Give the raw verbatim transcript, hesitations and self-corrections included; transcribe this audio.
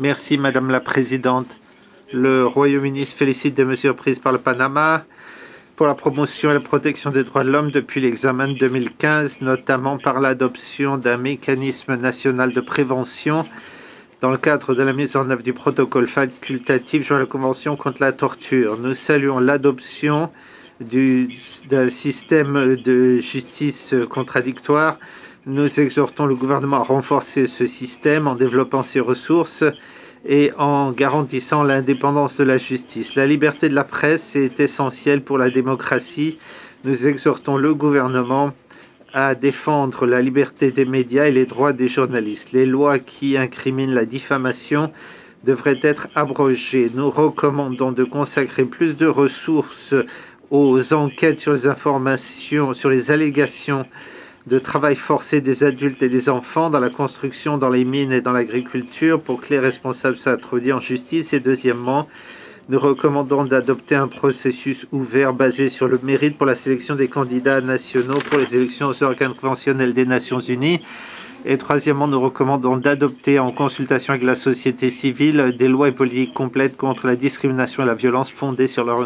Merci, Madame la Présidente. Le Royaume-Uni se félicite des mesures prises par le Panama pour la promotion et la protection des droits de l'homme depuis l'examen de deux mille quinze, notamment par l'adoption d'un mécanisme national de prévention dans le cadre de la mise en œuvre du protocole facultatif joint à la Convention contre la torture. Nous saluons l'adoption d'un système de justice contradictoire. Nous exhortons le gouvernement à renforcer ce système en développant ses ressources et en garantissant l'indépendance de la justice. La liberté de la presse est essentielle pour la démocratie. Nous exhortons le gouvernement à défendre la liberté des médias et les droits des journalistes. Les lois qui incriminent la diffamation devraient être abrogées. Nous recommandons de consacrer plus de ressources aux enquêtes sur les informations, sur les allégations de travail forcé des adultes et des enfants dans la construction, dans les mines et dans l'agriculture pour que les responsables soient introduits en justice. Et deuxièmement, nous recommandons d'adopter un processus ouvert basé sur le mérite pour la sélection des candidats nationaux pour les élections aux organes conventionnels des Nations Unies. Et troisièmement, nous recommandons d'adopter en consultation avec la société civile des lois et politiques complètes contre la discrimination et la violence fondées sur leur